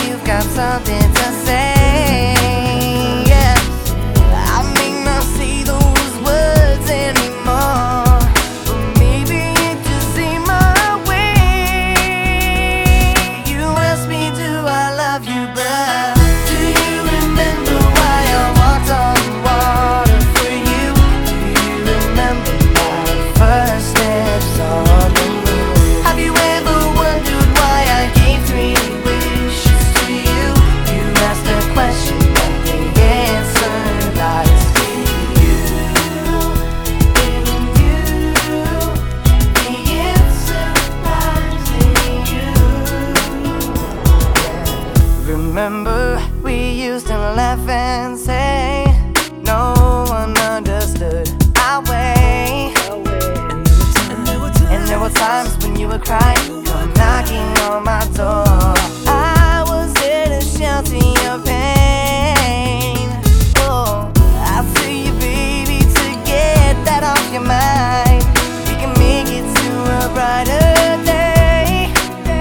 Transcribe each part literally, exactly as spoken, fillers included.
you've got something to say. Yeah, I may not see those words anymore, but maybe it just ain't my way. You ask me, do I love you, but do you remember why I walked on water for you? Do you remember my first steps on the moon? Have you ever wondered why I gave three wishes to you? You asked a question and the answer lies in you. In you. The answer lies in you. Remember, we used to laugh and say no one understood our way. And there were times when you would cry, come knocking on my door. I was there to shelter your pain. Oh, I see you, baby, to get that off your mind. We can make it to a brighter day.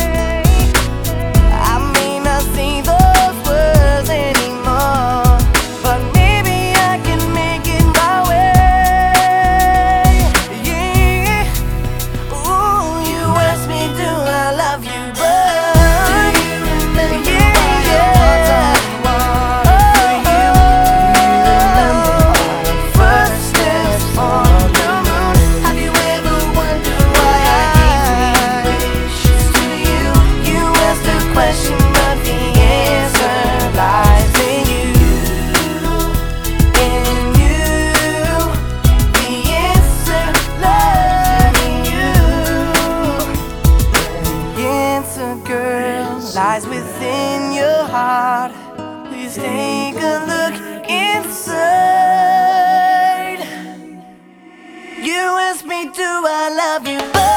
I may not see those words anymore, but maybe I can make it my way. Yeah. Ooh, you ask me, do I love you, but do you remember yeah, why yeah. I walked on water for you? Do you remember my first steps on the moon? Have you ever wondered why I gave three wishes to you? You asked a question, but the answer lies in you. In you. The answer lies in you. The answer, girl, lies within your heart. Please take a look inside. You ask me, do I love you?